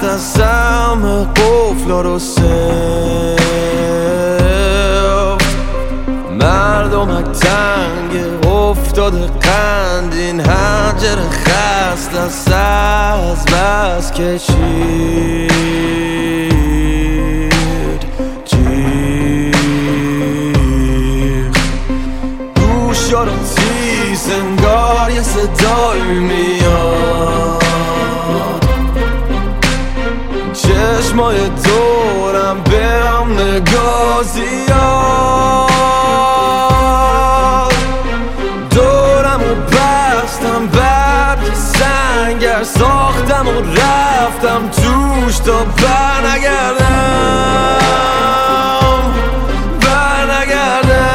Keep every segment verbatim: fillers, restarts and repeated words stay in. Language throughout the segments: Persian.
دستم قفلا رو سفت، مردمک تنگ افتاده قند، این حنجر خست دست از بس کشید جیغ گوشا رو تیز انگار یه صدایی میاد، چشمای دورم به هم نگاه زیاد، دورم و بستم برگ سنگر ساختم و رفتم توش تا برنگردم برنگردم.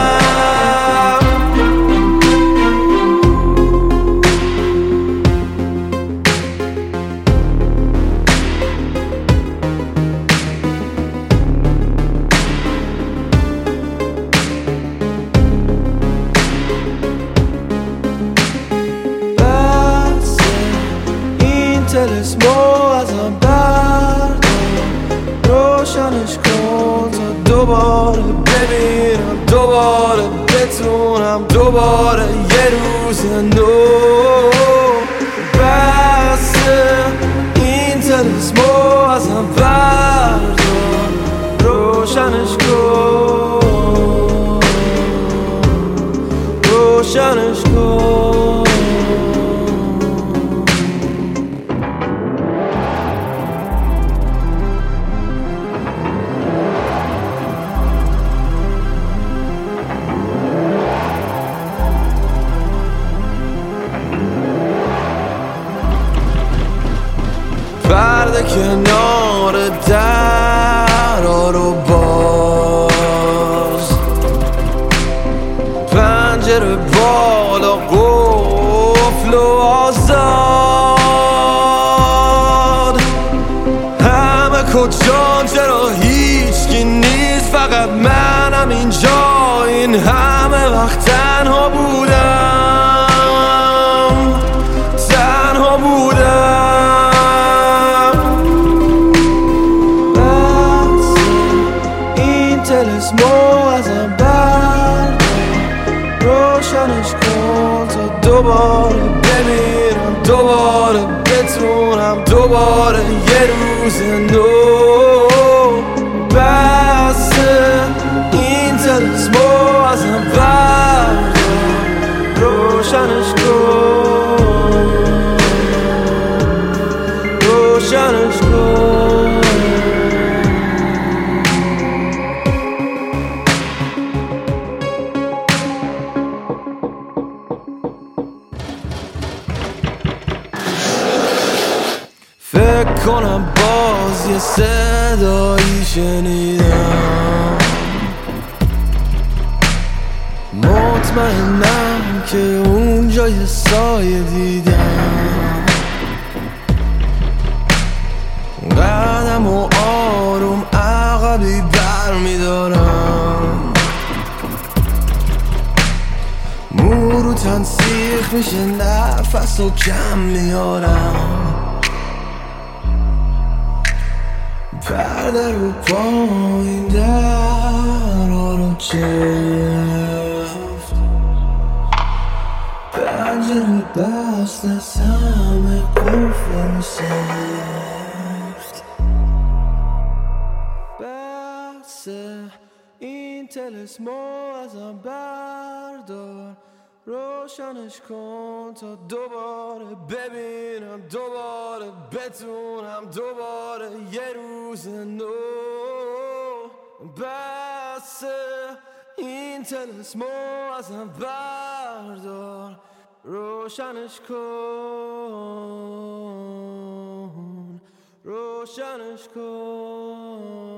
تلسمو ازم بردار، روشنش کن تا دوباره ببینم، دوباره بتونم، دوباره یه روز نو. بسه این تلسمو ازم بردار، روشنش کن روشنش کن. پرده کنار درا رو باز، پنجره بالا قفل و آزاد، همه کجان چرا هیچکی نیست، فقط منم اینجا، این همه وقت تنها بودم تنها بودم. تلسمو ازم بردار، روشنش کن تا دوباره بمیرم، دوباره بتونم، دوباره یه روز نو. بسه این تلسمو ازم بردار، روشنش کن روشنش کن. فکر کنم باز یه صدایی شنیدم، مطمئنم که اونجا یه سایه دیدم، قدم و آروم عقبی بر میدارم، مو رو تن سیخ میشه، نفس و کم میارم، پرده رو پایین درا رو چفت، پنجره بست از همه قفل رو سفت. بسه این تلسمو ازم بردار، روشنش کن تا دوباره ببینم، دوباره بتونم، دوباره یه روز نو. بسه این تلسمو ازم بردار، روشنش کن روشنش کن.